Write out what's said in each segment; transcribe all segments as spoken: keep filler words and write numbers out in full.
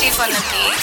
Chief on the beat.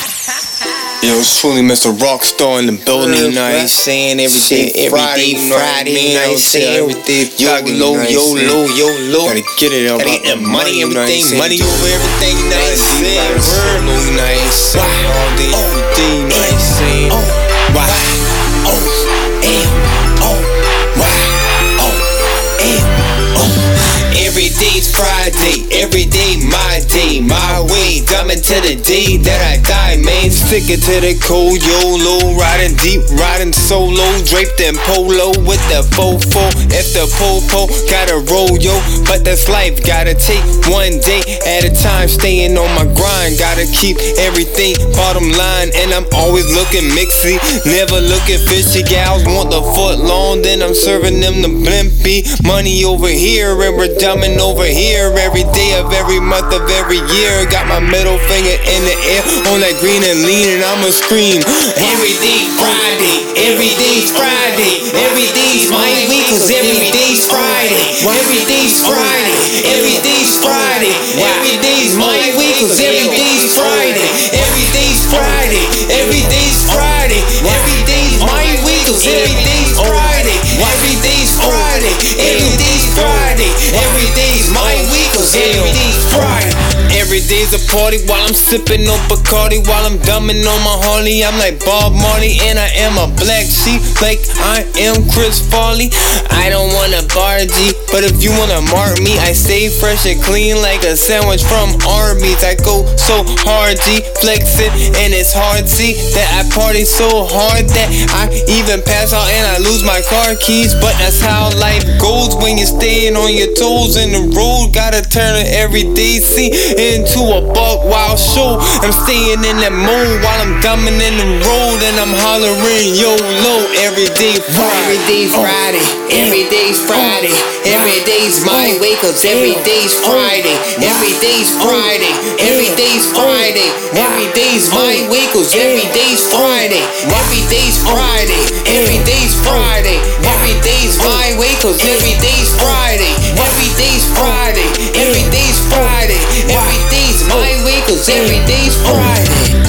Yo, it's truly Mister Rockstar in the building, you know what I'm saying? Every day, every day, Friday, you know what I'm saying? Every day, yo, low, yo, low, yo, low. Gotta get it up, gotta get that money, everything, money over everything, you know what I'm saying? Word, you know what I'm saying? All day, every day, you know what I'm saying? Why? Oh, and, oh, why? Oh, and, oh. Every day's Friday, every day my day, my way, coming to the day that I die, man. Sticking to the cold YOLO, riding deep, riding solo, draped in polo with the fofo. If the popo gotta roll, yo, but that's life. Gotta take one day at a time, staying on my grind. Gotta keep everything bottom line, and I'm always looking mixy, never looking fishy. Gals want the foot long, then I'm serving them the blimpy. Money over here and we're dumbing over here. Every day of every month of every year, got my middle finger in the air on that green and lean, and I'ma scream. Every day Friday, every day's Friday, every day's my week, cause every day's Friday, every day's Friday, every day's Friday, every day's my week, cause every day's Friday, every day's Friday, every day's Friday, every day's my week, cause every day's Friday, every day's Friday, every day's Friday, every day's my week, cause every day's Friday. Every day's a party while I'm sipping on Bacardi, while I'm dumbing on my Harley. I'm like Bob Marley, and I am a black sheep, like I am Chris Farley. I don't wanna bar G, but if you wanna mark me, I stay fresh and clean like a sandwich from Arby's. I go so hard G, flexing, and it's hard see that I party so hard that I even pass out and I lose my car keys. But that's how life goes when you're staying on your toes in the road. Gotta turn an everyday scene into a buck wild show. I'm staying in that mode while I'm dumbing in the road, and I'm hollering YOLO. Every day Friday, every day Friday, every day's Friday, every day's my way, cause every day's Friday, every day's Friday, every day's Friday, every day's my way, cause every day's Friday, every day's Friday, every day's Friday, every day's my way, cause every day's Friday, every day's Friday, every day's Friday, every day's my way, cause every day's Friday.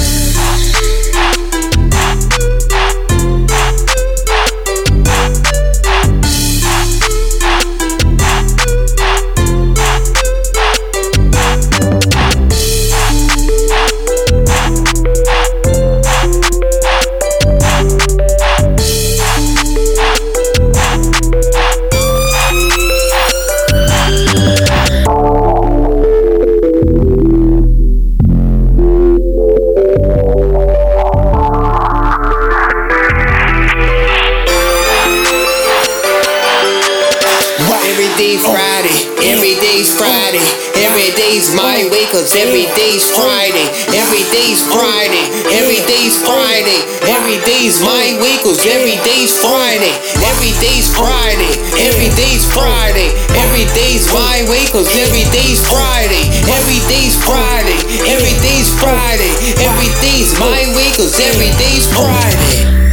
Every day's Friday, every day's Friday, every day's my way, cause every day's Friday, every day's Friday, every day's Friday, every day's my way, cause every day's Friday, every day's Friday, every day's Friday, every day's my way, cause every day's Friday, every day's Friday, every day's Friday, every day's my way, cause every day's Friday.